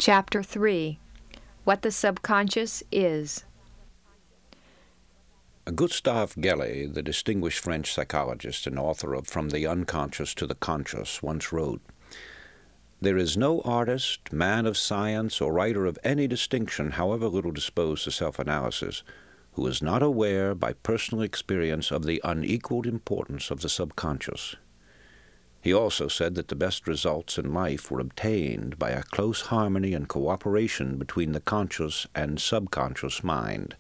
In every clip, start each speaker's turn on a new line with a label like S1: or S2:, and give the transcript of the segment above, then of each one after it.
S1: Chapter 3. What the Subconscious Is.
S2: Gustave Gellé, the distinguished French psychologist and author of From the Unconscious to the Conscious, once wrote, "There is no artist, man of science, or writer of any distinction, however little disposed to self-analysis, who is not aware by personal experience of the unequaled importance of the subconscious." He also said that the best results in life were obtained by a close harmony and cooperation between the conscious and subconscious mind.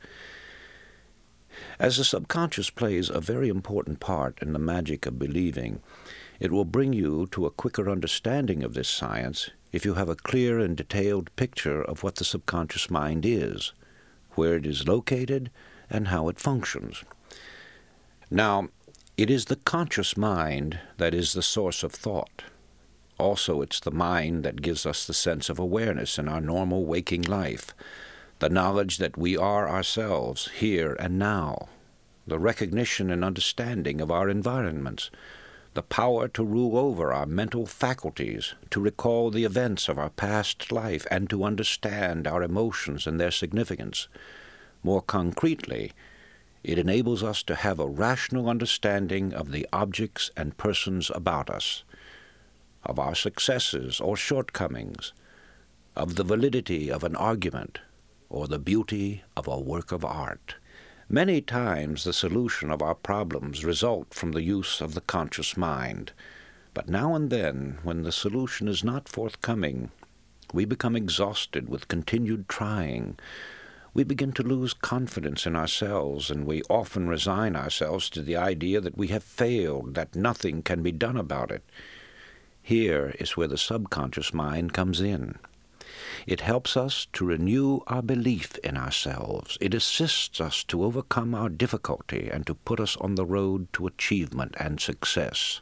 S2: As the subconscious plays a very important part in the magic of believing, it will bring you to a quicker understanding of this science if you have a clear and detailed picture of what the subconscious mind is, where it is located, and how it functions. Now, it is the conscious mind that is the source of thought. Also, it's the mind that gives us the sense of awareness in our normal waking life, the knowledge that we are ourselves, here and now, the recognition and understanding of our environments, the power to rule over our mental faculties, to recall the events of our past life, and to understand our emotions and their significance. More concretely, it enables us to have a rational understanding of the objects and persons about us, of our successes or shortcomings, of the validity of an argument, or the beauty of a work of art. Many times the solution of our problems result from the use of the conscious mind, but now and then, when the solution is not forthcoming, we become exhausted with continued trying. We begin to lose confidence in ourselves, and we often resign ourselves to the idea that we have failed, that nothing can be done about it. Here is where the subconscious mind comes in. It helps us to renew our belief in ourselves. It assists us to overcome our difficulty and to put us on the road to achievement and success.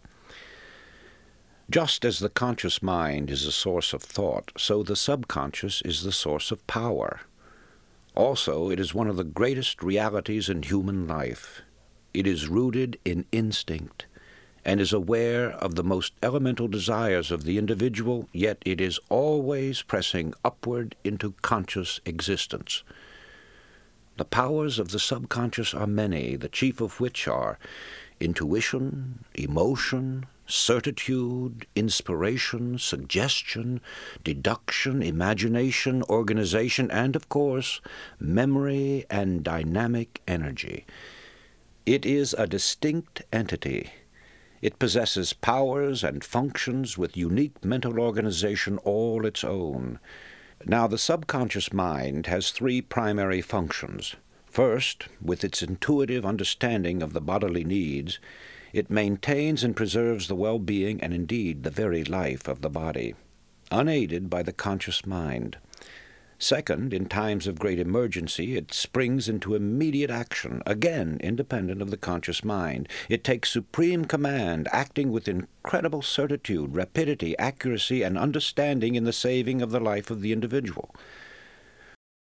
S2: Just as the conscious mind is the source of thought, so the subconscious is the source of power. Also, it is one of the greatest realities in human life. It is rooted in instinct and is aware of the most elemental desires of the individual, yet it is always pressing upward into conscious existence. The powers of the subconscious are many, the chief of which are intuition, emotion, certitude, inspiration, suggestion, deduction, imagination, organization, and, of course, memory and dynamic energy. It is a distinct entity. It possesses powers and functions with unique mental organization all its own. Now, the subconscious mind has three primary functions. First, with its intuitive understanding of the bodily needs, it maintains and preserves the well-being and indeed the very life of the body, unaided by the conscious mind. Second, in times of great emergency, it springs into immediate action, again independent of the conscious mind. It takes supreme command, acting with incredible certitude, rapidity, accuracy, and understanding in the saving of the life of the individual.